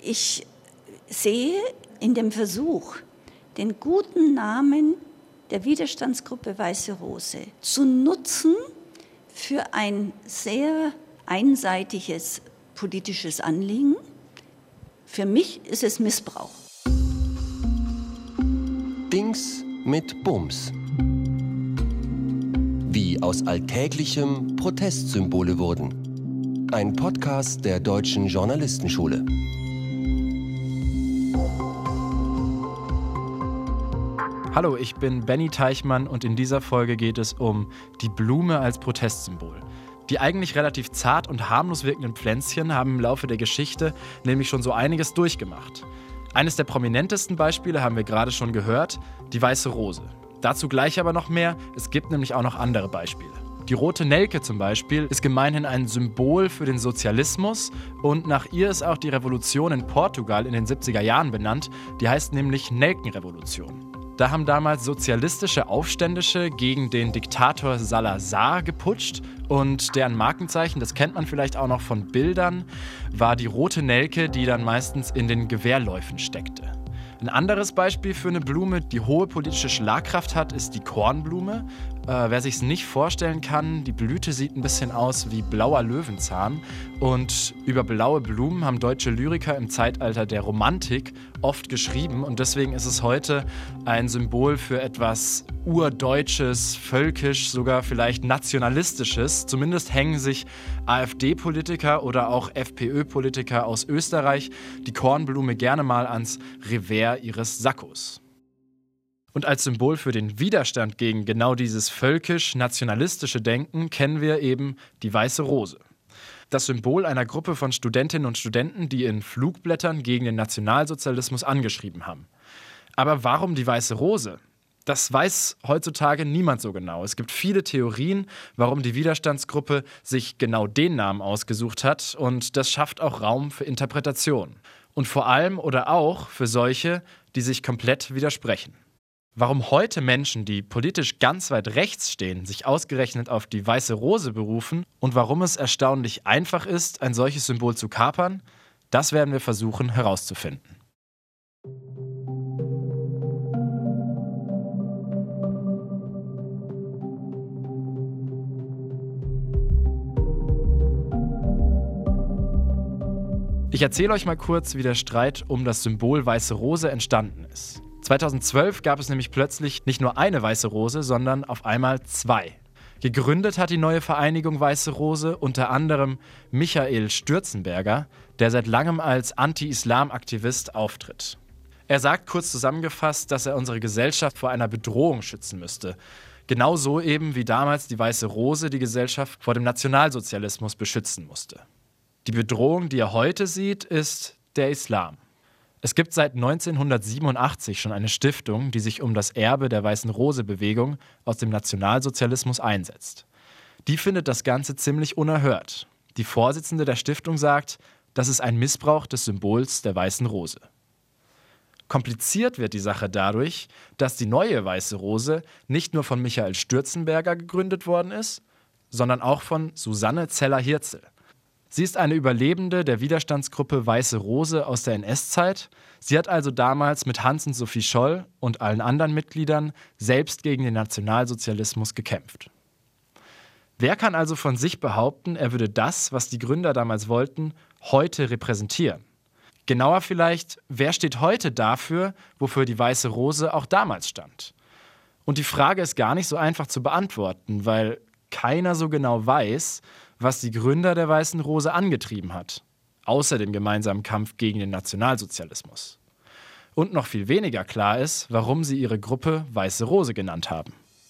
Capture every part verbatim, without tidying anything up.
ich sehe in dem Versuch, den guten Namen der Widerstandsgruppe Weiße Rose zu nutzen für ein sehr einseitiges politisches Anliegen. Für mich ist es Missbrauch. Dings mit Bums. Wie aus Alltäglichem Protestsymbole wurden. Ein Podcast der Deutschen Journalistenschule. Hallo, ich bin Benny Teichmann und in dieser Folge geht es um die Blume als Protestsymbol. Die eigentlich relativ zart und harmlos wirkenden Pflänzchen haben im Laufe der Geschichte nämlich schon so einiges durchgemacht. Eines der prominentesten Beispiele haben wir gerade schon gehört, die Weiße Rose. Dazu gleich aber noch mehr, es gibt nämlich auch noch andere Beispiele. Die rote Nelke zum Beispiel ist gemeinhin ein Symbol für den Sozialismus und nach ihr ist auch die Revolution in Portugal in den siebziger Jahren benannt, die heißt nämlich Nelkenrevolution. Da haben damals sozialistische Aufständische gegen den Diktator Salazar geputscht und deren Markenzeichen, das kennt man vielleicht auch noch von Bildern, war die rote Nelke, die dann meistens in den Gewehrläufen steckte. Ein anderes Beispiel für eine Blume, die hohe politische Schlagkraft hat, ist die Kornblume. Äh, wer sich es nicht vorstellen kann, die Blüte sieht ein bisschen aus wie blauer Löwenzahn. Und über blaue Blumen haben deutsche Lyriker im Zeitalter der Romantik oft geschrieben. Und deswegen ist es heute ein Symbol für etwas Urdeutsches, Völkisch, sogar vielleicht Nationalistisches. Zumindest hängen sich AfD-Politiker oder auch FPÖ-Politiker aus Österreich die Kornblume gerne mal ans Revers ihres Sakkos. Und als Symbol für den Widerstand gegen genau dieses völkisch-nationalistische Denken kennen wir eben die Weiße Rose. Das Symbol einer Gruppe von Studentinnen und Studenten, die in Flugblättern gegen den Nationalsozialismus angeschrieben haben. Aber warum die Weiße Rose? Das weiß heutzutage niemand so genau. Es gibt viele Theorien, warum die Widerstandsgruppe sich genau den Namen ausgesucht hat und das schafft auch Raum für Interpretation. Und vor allem oder auch für solche, die sich komplett widersprechen. Warum heute Menschen, die politisch ganz weit rechts stehen, sich ausgerechnet auf die Weiße Rose berufen und warum es erstaunlich einfach ist, ein solches Symbol zu kapern, das werden wir versuchen herauszufinden. Ich erzähle euch mal kurz, wie der Streit um das Symbol Weiße Rose entstanden ist. zweitausendzwölf gab es nämlich plötzlich nicht nur eine Weiße Rose, sondern auf einmal zwei. Gegründet hat die neue Vereinigung Weiße Rose unter anderem Michael Stürzenberger, der seit langem als Anti-Islam-Aktivist auftritt. Er sagt kurz zusammengefasst, dass er unsere Gesellschaft vor einer Bedrohung schützen müsste. Genauso eben wie damals die Weiße Rose die Gesellschaft vor dem Nationalsozialismus beschützen musste. Die Bedrohung, die er heute sieht, ist der Islam. Es gibt seit neunzehnhundertsiebenundachtzig schon eine Stiftung, die sich um das Erbe der Weißen Rose-Bewegung aus dem Nationalsozialismus einsetzt. Die findet das Ganze ziemlich unerhört. Die Vorsitzende der Stiftung sagt, das ist ein Missbrauch des Symbols der Weißen Rose. Kompliziert wird die Sache dadurch, dass die neue Weiße Rose nicht nur von Michael Stürzenberger gegründet worden ist, sondern auch von Susanne Zeller-Hirzel. Sie ist eine Überlebende der Widerstandsgruppe Weiße Rose aus der N S-Zeit. Sie hat also damals mit Hans und Sophie Scholl und allen anderen Mitgliedern selbst gegen den Nationalsozialismus gekämpft. Wer kann also von sich behaupten, er würde das, was die Gründer damals wollten, heute repräsentieren? Genauer vielleicht, wer steht heute dafür, wofür die Weiße Rose auch damals stand? Und die Frage ist gar nicht so einfach zu beantworten, weil keiner so genau weiß, was die Gründer der Weißen Rose angetrieben hat, außer dem gemeinsamen Kampf gegen den Nationalsozialismus. Und noch viel weniger klar ist, warum sie ihre Gruppe Weiße Rose genannt haben.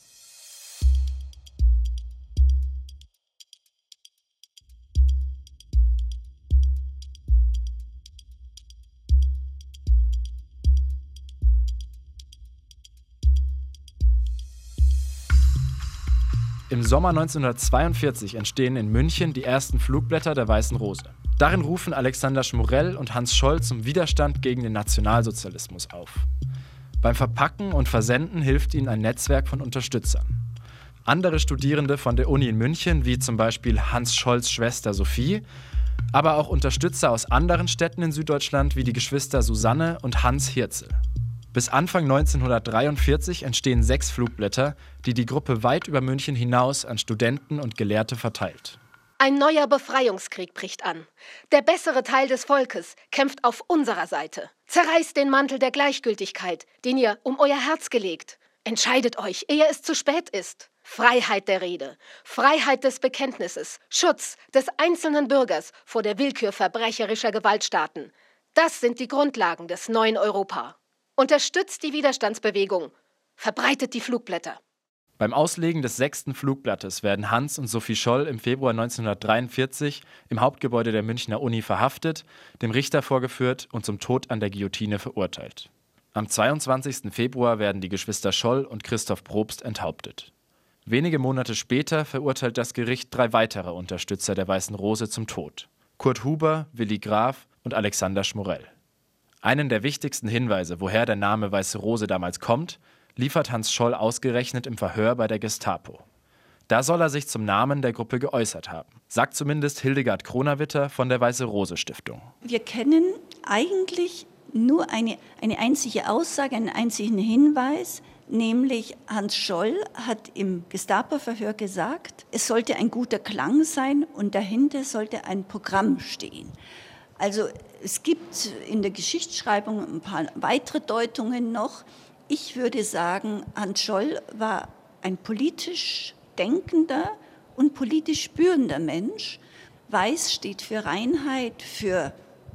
Im Sommer neunzehnhundertzweiundvierzig entstehen in München die ersten Flugblätter der Weißen Rose. Darin rufen Alexander Schmorell und Hans Scholl zum Widerstand gegen den Nationalsozialismus auf. Beim Verpacken und Versenden hilft ihnen ein Netzwerk von Unterstützern. Andere Studierende von der Uni in München, wie zum Beispiel Hans Scholls Schwester Sophie, aber auch Unterstützer aus anderen Städten in Süddeutschland wie die Geschwister Susanne und Hans Hirzel. Bis Anfang neunzehnhundertdreiundvierzig entstehen sechs Flugblätter, die die Gruppe weit über München hinaus an Studenten und Gelehrte verteilt. Ein neuer Befreiungskrieg bricht an. Der bessere Teil des Volkes kämpft auf unserer Seite. Zerreißt den Mantel der Gleichgültigkeit, den ihr um euer Herz gelegt. Entscheidet euch, ehe es zu spät ist. Freiheit der Rede, Freiheit des Bekenntnisses, Schutz des einzelnen Bürgers vor der Willkür verbrecherischer Gewaltstaaten. Das sind die Grundlagen des neuen Europa. Unterstützt die Widerstandsbewegung. Verbreitet die Flugblätter. Beim Auslegen des sechsten Flugblattes werden Hans und Sophie Scholl im Februar neunzehnhundertdreiundvierzig im Hauptgebäude der Münchner Uni verhaftet, dem Richter vorgeführt und zum Tod an der Guillotine verurteilt. Am zweiundzwanzigsten Februar werden die Geschwister Scholl und Christoph Probst enthauptet. Wenige Monate später verurteilt das Gericht drei weitere Unterstützer der Weißen Rose zum Tod: Kurt Huber, Willi Graf und Alexander Schmorell. Einen der wichtigsten Hinweise, woher der Name Weiße Rose damals kommt, liefert Hans Scholl ausgerechnet im Verhör bei der Gestapo. Da soll er sich zum Namen der Gruppe geäußert haben, sagt zumindest Hildegard Kronawitter von der Weiße Rose Stiftung. Wir kennen eigentlich nur eine, eine einzige Aussage, einen einzigen Hinweis, nämlich Hans Scholl hat im Gestapo-Verhör gesagt, es sollte ein guter Klang sein und dahinter sollte ein Programm stehen. Also es gibt in der Geschichtsschreibung ein paar weitere Deutungen noch. Ich würde sagen, Hans Scholl war ein politisch denkender und politisch spürender Mensch. Weiß steht für Reinheit, für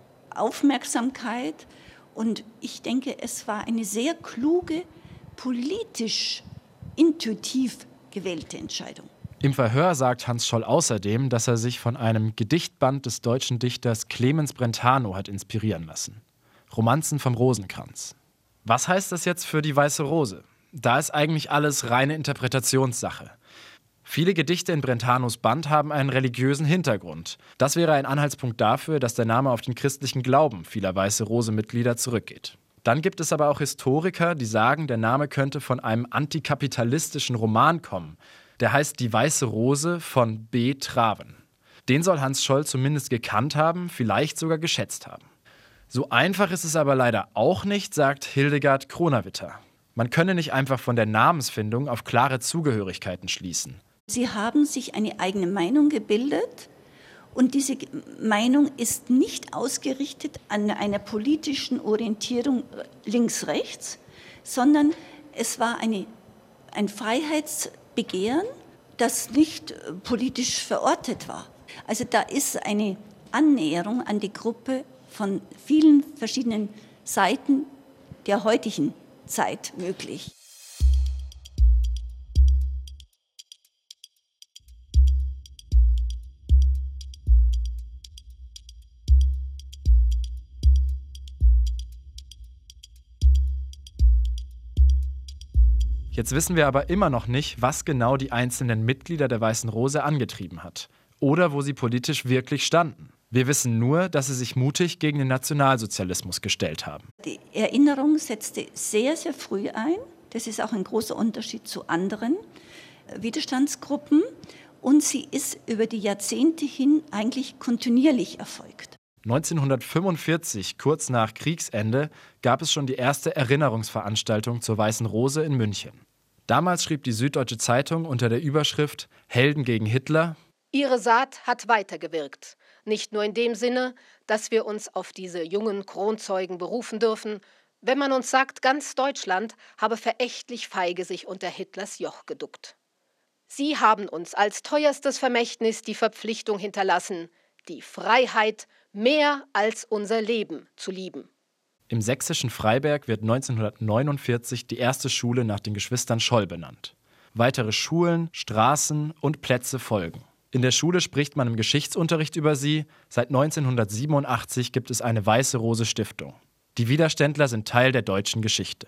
Aufmerksamkeit. Und ich denke, es war eine sehr kluge, politisch intuitiv gewählte Entscheidung. Im Verhör sagt Hans Scholl außerdem, dass er sich von einem Gedichtband des deutschen Dichters Clemens Brentano hat inspirieren lassen. Romanzen vom Rosenkranz. Was heißt das jetzt für die Weiße Rose? Da ist eigentlich alles reine Interpretationssache. Viele Gedichte in Brentanos Band haben einen religiösen Hintergrund. Das wäre ein Anhaltspunkt dafür, dass der Name auf den christlichen Glauben vieler Weiße Rose-Mitglieder zurückgeht. Dann gibt es aber auch Historiker, die sagen, der Name könnte von einem antikapitalistischen Roman kommen. Der heißt Die Weiße Rose von B. Traven. Den soll Hans Scholl zumindest gekannt haben, vielleicht sogar geschätzt haben. So einfach ist es aber leider auch nicht, sagt Hildegard Kronawitter. Man könne nicht einfach von der Namensfindung auf klare Zugehörigkeiten schließen. Sie haben sich eine eigene Meinung gebildet und diese Meinung ist nicht ausgerichtet an einer politischen Orientierung links-rechts, sondern es war eine, ein Freiheitsbegehren, das nicht politisch verortet war. Also da ist eine Annäherung an die Gruppe von vielen verschiedenen Seiten der heutigen Zeit möglich. Jetzt wissen wir aber immer noch nicht, was genau die einzelnen Mitglieder der Weißen Rose angetrieben hat oder wo sie politisch wirklich standen. Wir wissen nur, dass sie sich mutig gegen den Nationalsozialismus gestellt haben. Die Erinnerung setzte sehr, sehr früh ein. Das ist auch ein großer Unterschied zu anderen Widerstandsgruppen. Und sie ist über die Jahrzehnte hin eigentlich kontinuierlich erfolgt. neunzehnhundertfünfundvierzig, kurz nach Kriegsende, gab es schon die erste Erinnerungsveranstaltung zur Weißen Rose in München. Damals schrieb die Süddeutsche Zeitung unter der Überschrift »Helden gegen Hitler«: Ihre Saat hat weitergewirkt. Nicht nur in dem Sinne, dass wir uns auf diese jungen Kronzeugen berufen dürfen, wenn man uns sagt, ganz Deutschland habe verächtlich feige sich unter Hitlers Joch geduckt. Sie haben uns als teuerstes Vermächtnis die Verpflichtung hinterlassen, die Freiheit mehr als unser Leben zu lieben. Im sächsischen Freiberg wird neunzehnhundertneunundvierzig die erste Schule nach den Geschwistern Scholl benannt. Weitere Schulen, Straßen und Plätze folgen. In der Schule spricht man im Geschichtsunterricht über sie. Seit neunzehnhundertsiebenundachtzig gibt es eine Weiße Rose Stiftung. Die Widerständler sind Teil der deutschen Geschichte.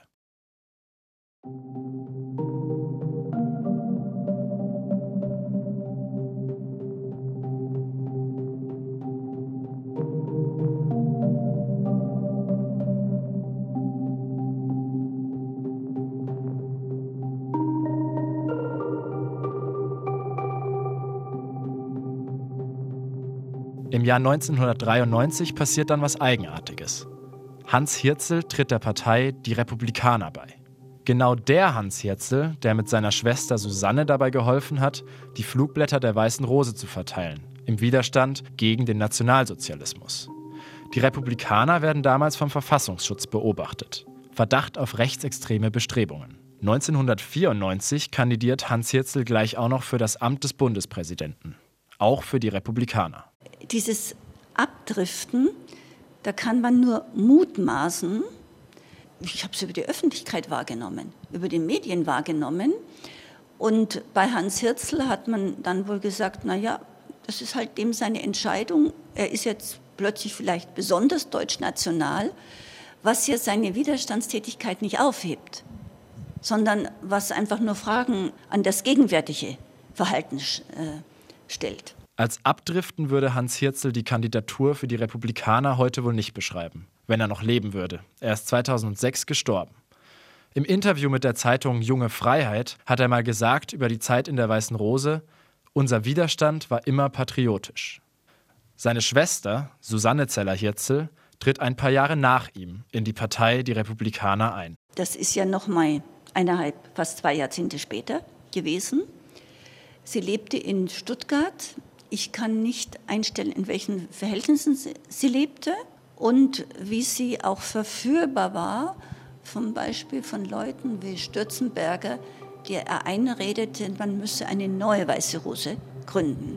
Im Jahr neunzehnhundertdreiundneunzig passiert dann was Eigenartiges. Hans Hirzel tritt der Partei Die Republikaner bei. Genau der Hans Hirzel, der mit seiner Schwester Susanne dabei geholfen hat, die Flugblätter der Weißen Rose zu verteilen, im Widerstand gegen den Nationalsozialismus. Die Republikaner werden damals vom Verfassungsschutz beobachtet. Verdacht auf rechtsextreme Bestrebungen. neunzehnhundertvierundneunzig kandidiert Hans Hirzel gleich auch noch für das Amt des Bundespräsidenten. Auch für die Republikaner. Dieses Abdriften, da kann man nur mutmaßen. Ich habe es über die Öffentlichkeit wahrgenommen, über die Medien wahrgenommen. Und bei Hans Hirzel hat man dann wohl gesagt, naja, das ist halt dem seine Entscheidung. Er ist jetzt plötzlich vielleicht besonders deutschnational, was ja seine Widerstandstätigkeit nicht aufhebt, sondern was einfach nur Fragen an das gegenwärtige Verhalten äh, stellt. Als Abdriften würde Hans Hirzel die Kandidatur für die Republikaner heute wohl nicht beschreiben, wenn er noch leben würde. Er ist zweitausendsechs gestorben. Im Interview mit der Zeitung Junge Freiheit hat er mal gesagt über die Zeit in der Weißen Rose: Unser Widerstand war immer patriotisch. Seine Schwester, Susanne Zeller-Hirzel, tritt ein paar Jahre nach ihm in die Partei Die Republikaner ein. Das ist ja noch mal eineinhalb, fast zwei Jahrzehnte später gewesen. Sie lebte in Stuttgart. Ich kann nicht einstellen, in welchen Verhältnissen sie, sie lebte und wie sie auch verführbar war, zum Beispiel von Leuten wie Stürzenberger, der er einredete, man müsse eine neue Weiße Rose gründen.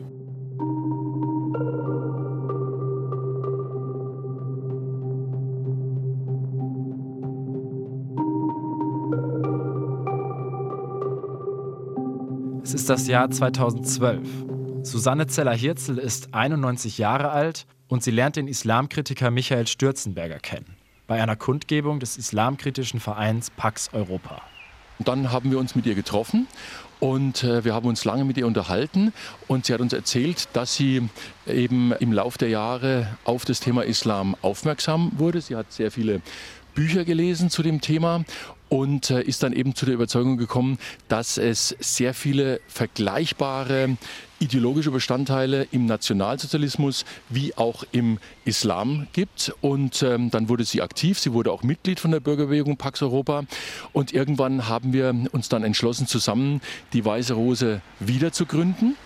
Es ist das Jahr zweitausendzwölf. Susanne Zeller-Hirzel ist einundneunzig Jahre alt und sie lernt den Islamkritiker Michael Stürzenberger kennen, bei einer Kundgebung des islamkritischen Vereins Pax Europa. Dann haben wir uns mit ihr getroffen und äh, wir haben uns lange mit ihr unterhalten und sie hat uns erzählt, dass sie eben im Laufe der Jahre auf das Thema Islam aufmerksam wurde. Sie hat sehr viele Bücher gelesen zu dem Thema und äh, ist dann eben zu der Überzeugung gekommen, dass es sehr viele vergleichbare ideologische Bestandteile im Nationalsozialismus wie auch im Islam gibt. Und ähm, dann wurde sie aktiv, sie wurde auch Mitglied von der Bürgerbewegung Pax Europa. Und irgendwann haben wir uns dann entschlossen, zusammen die Weiße Rose wieder zu gründen.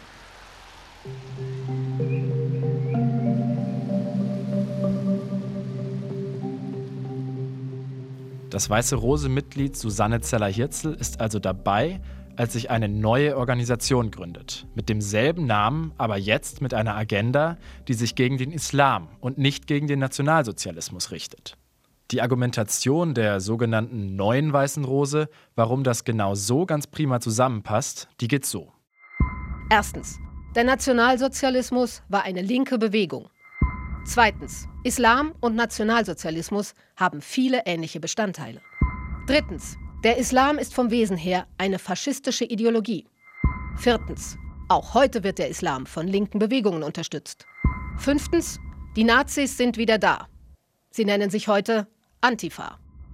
Das Weiße Rose-Mitglied Susanne Zeller-Hirzel ist also dabei, als sich eine neue Organisation gründet. Mit demselben Namen, aber jetzt mit einer Agenda, die sich gegen den Islam und nicht gegen den Nationalsozialismus richtet. Die Argumentation der sogenannten neuen Weißen Rose, warum das genau so ganz prima zusammenpasst, die geht so. Erstens. Der Nationalsozialismus war eine linke Bewegung. Zweitens. Islam und Nationalsozialismus haben viele ähnliche Bestandteile. Drittens. Der Islam ist vom Wesen her eine faschistische Ideologie. Viertens. Auch heute wird der Islam von linken Bewegungen unterstützt. Fünftens. Die Nazis sind wieder da. Sie nennen sich heute Antifa.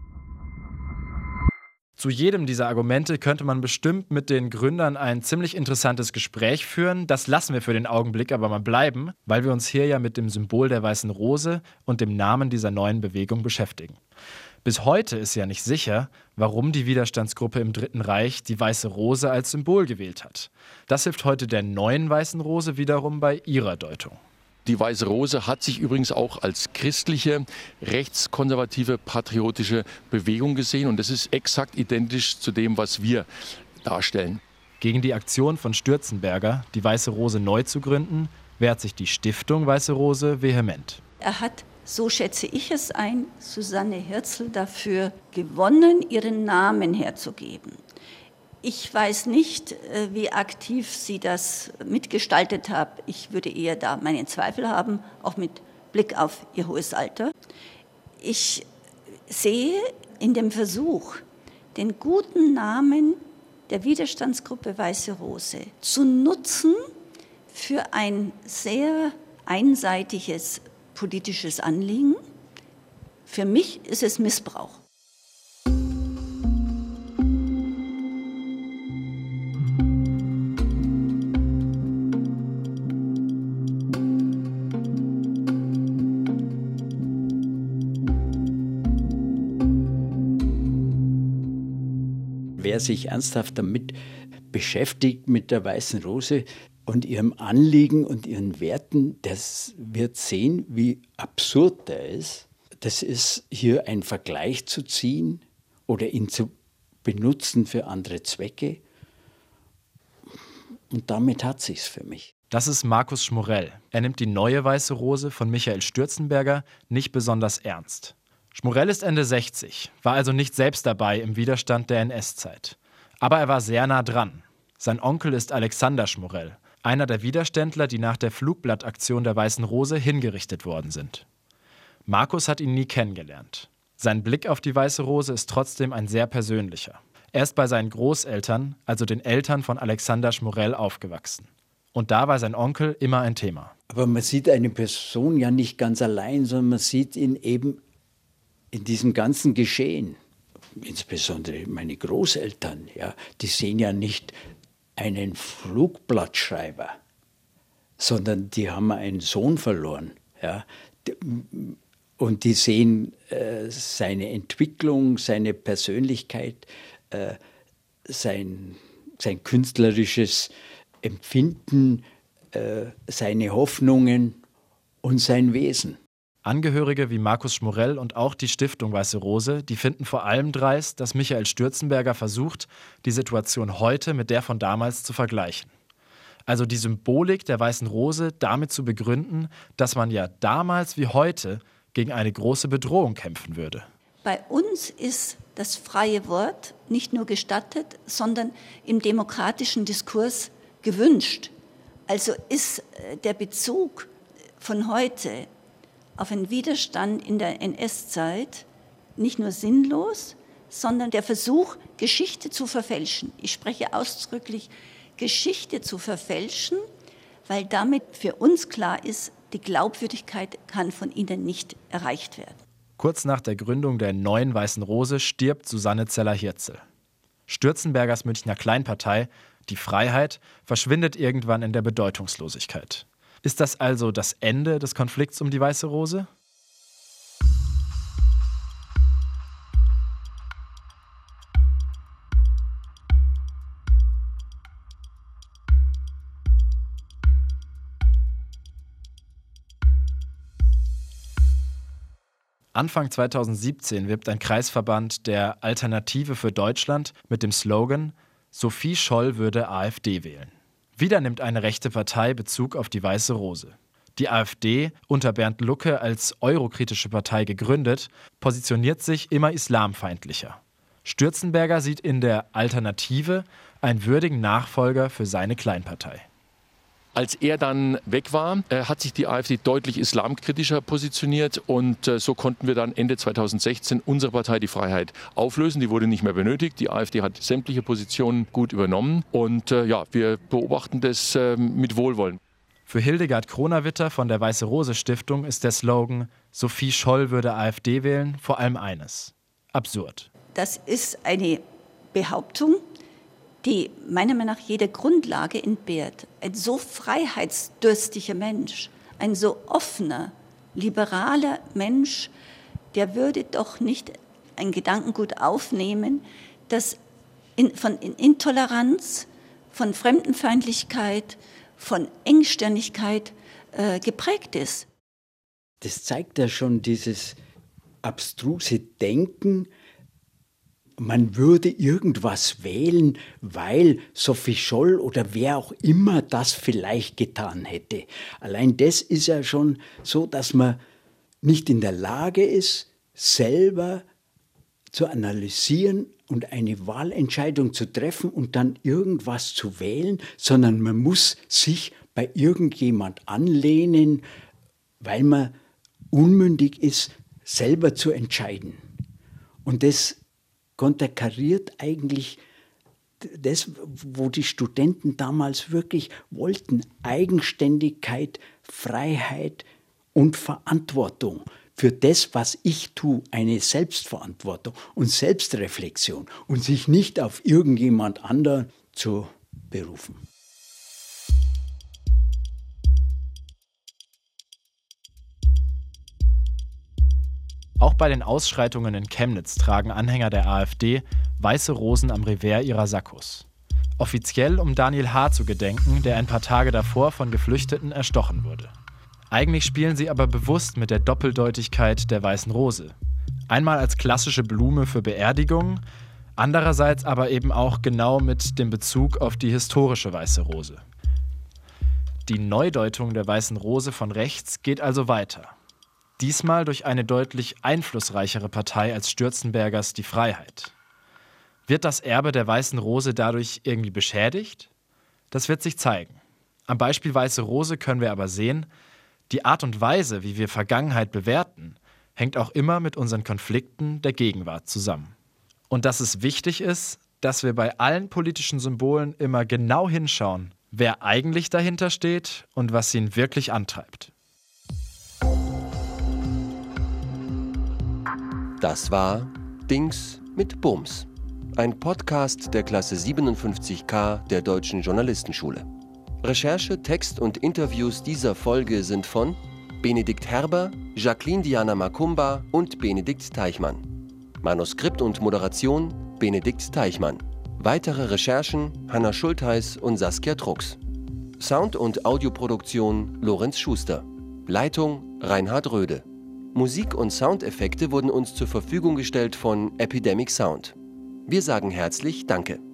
Zu jedem dieser Argumente könnte man bestimmt mit den Gründern ein ziemlich interessantes Gespräch führen. Das lassen wir für den Augenblick aber mal bleiben, weil wir uns hier ja mit dem Symbol der Weißen Rose und dem Namen dieser neuen Bewegung beschäftigen. Bis heute ist ja nicht sicher, warum die Widerstandsgruppe im Dritten Reich die Weiße Rose als Symbol gewählt hat. Das hilft heute der neuen Weißen Rose wiederum bei ihrer Deutung. Die Weiße Rose hat sich übrigens auch als christliche, rechtskonservative, patriotische Bewegung gesehen. Und das ist exakt identisch zu dem, was wir darstellen. Gegen die Aktion von Stürzenberger, die Weiße Rose neu zu gründen, wehrt sich die Stiftung Weiße Rose vehement. Er hat, so schätze ich es ein, Susanne Hirzel dafür gewonnen, ihren Namen herzugeben. Ich weiß nicht, wie aktiv sie das mitgestaltet hat. Ich würde eher da meine Zweifel haben, auch mit Blick auf ihr hohes Alter. Ich sehe in dem Versuch, den guten Namen der Widerstandsgruppe Weiße Rose zu nutzen für ein sehr einseitiges politisches Anliegen. Für mich ist es Missbrauch. wer sich ernsthaft damit beschäftigt, mit der Weißen Rose und ihrem Anliegen und ihren Werten, das wird sehen, wie absurd der ist. Das ist hier ein Vergleich zu ziehen oder ihn zu benutzen für andere Zwecke. Und damit hat sich's für mich. Das ist Markus Schmorell. Er nimmt die neue Weiße Rose von Michael Stürzenberger nicht besonders ernst. Schmorell ist Ende sechzig, war also nicht selbst dabei im Widerstand der N S-Zeit. Aber er war sehr nah dran. Sein Onkel ist Alexander Schmorell, einer der Widerständler, die nach der Flugblattaktion der Weißen Rose hingerichtet worden sind. Markus hat ihn nie kennengelernt. Sein Blick auf die Weiße Rose ist trotzdem ein sehr persönlicher. Er ist bei seinen Großeltern, also den Eltern von Alexander Schmorell, aufgewachsen. Und da war sein Onkel immer ein Thema. Aber man sieht eine Person ja nicht ganz allein, sondern man sieht ihn eben in diesem ganzen Geschehen. Insbesondere meine Großeltern, ja, die sehen ja nicht einen Flugblattschreiber, sondern die haben einen Sohn verloren. Ja. Und die sehen äh, seine Entwicklung, seine Persönlichkeit, äh, sein, sein künstlerisches Empfinden, äh, seine Hoffnungen und sein Wesen. Angehörige wie Markus Schmorell und auch die Stiftung Weiße Rose, die finden vor allem dreist, dass Michael Stürzenberger versucht, die Situation heute mit der von damals zu vergleichen. Also die Symbolik der Weißen Rose damit zu begründen, dass man ja damals wie heute gegen eine große Bedrohung kämpfen würde. Bei uns ist das freie Wort nicht nur gestattet, sondern im demokratischen Diskurs gewünscht. Also ist der Bezug von heute auf einen Widerstand in der N S-Zeit nicht nur sinnlos, sondern der Versuch, Geschichte zu verfälschen. Ich spreche ausdrücklich Geschichte zu verfälschen, weil damit für uns klar ist, die Glaubwürdigkeit kann von ihnen nicht erreicht werden. Kurz nach der Gründung der neuen Weißen Rose stirbt Susanne Zeller-Hirzel. Stürzenbergers Münchner Kleinpartei, die Freiheit, verschwindet irgendwann in der Bedeutungslosigkeit. Ist das also das Ende des Konflikts um die Weiße Rose? Anfang zweitausendsiebzehn wirbt ein Kreisverband der Alternative für Deutschland mit dem Slogan „Sophie Scholl würde AfD wählen“. Wieder nimmt eine rechte Partei Bezug auf die Weiße Rose. Die AfD, unter Bernd Lucke als eurokritische Partei gegründet, positioniert sich immer islamfeindlicher. Stürzenberger sieht in der Alternative einen würdigen Nachfolger für seine Kleinpartei. Als er dann weg war, äh, hat sich die AfD deutlich islamkritischer positioniert und äh, so konnten wir dann Ende zweitausendsechzehn unsere Partei Die Freiheit auflösen. Die wurde nicht mehr benötigt. Die AfD hat sämtliche Positionen gut übernommen und äh, ja, wir beobachten das äh, mit Wohlwollen. Für Hildegard Kronawitter von der Weiße Rose Stiftung ist der Slogan „Sophie Scholl würde AfD wählen“ vor allem eines: absurd. Das ist eine Behauptung, die meiner Meinung nach jede Grundlage entbehrt. Ein so freiheitsdürstiger Mensch, ein so offener, liberaler Mensch, der würde doch nicht ein Gedankengut aufnehmen, das in, von Intoleranz, von Fremdenfeindlichkeit, von Engstirnigkeit äh, geprägt ist. Das zeigt ja schon dieses abstruse Denken, man würde irgendwas wählen, weil Sophie Scholl oder wer auch immer das vielleicht getan hätte. Allein das ist ja schon so, dass man nicht in der Lage ist, selber zu analysieren und eine Wahlentscheidung zu treffen und dann irgendwas zu wählen, sondern man muss sich bei irgendjemand anlehnen, weil man unmündig ist, selber zu entscheiden. Und das konterkariert eigentlich das, wo die Studenten damals wirklich wollten: Eigenständigkeit, Freiheit und Verantwortung für das, was ich tue, eine Selbstverantwortung und Selbstreflexion und sich nicht auf irgendjemand anderen zu berufen. Auch bei den Ausschreitungen in Chemnitz tragen Anhänger der AfD weiße Rosen am Revers ihrer Sakkos. Offiziell, um Daniel H. zu gedenken, der ein paar Tage davor von Geflüchteten erstochen wurde. Eigentlich spielen sie aber bewusst mit der Doppeldeutigkeit der weißen Rose. Einmal als klassische Blume für Beerdigungen, andererseits aber eben auch genau mit dem Bezug auf die historische weiße Rose. Die Neudeutung der weißen Rose von rechts geht also weiter. Diesmal durch eine deutlich einflussreichere Partei als Stürzenbergers Die Freiheit. Wird das Erbe der weißen Rose dadurch irgendwie beschädigt? Das wird sich zeigen. Am Beispiel Weiße Rose können wir aber sehen, die Art und Weise, wie wir Vergangenheit bewerten, hängt auch immer mit unseren Konflikten der Gegenwart zusammen. Und dass es wichtig ist, dass wir bei allen politischen Symbolen immer genau hinschauen, wer eigentlich dahinter steht und was ihn wirklich antreibt. Das war Dings mit Bums, ein Podcast der Klasse siebenundfünfzig K der Deutschen Journalistenschule. Recherche, Text und Interviews dieser Folge sind von Benedikt Herber, Jacqueline Diana Makumba und Benedikt Teichmann. Manuskript und Moderation Benedikt Teichmann. Weitere Recherchen Hanna Schultheiß und Saskia Drucks. Sound- und Audioproduktion Lorenz Schuster. Leitung Reinhard Röde. Musik und Soundeffekte wurden uns zur Verfügung gestellt von Epidemic Sound. Wir sagen herzlich Danke.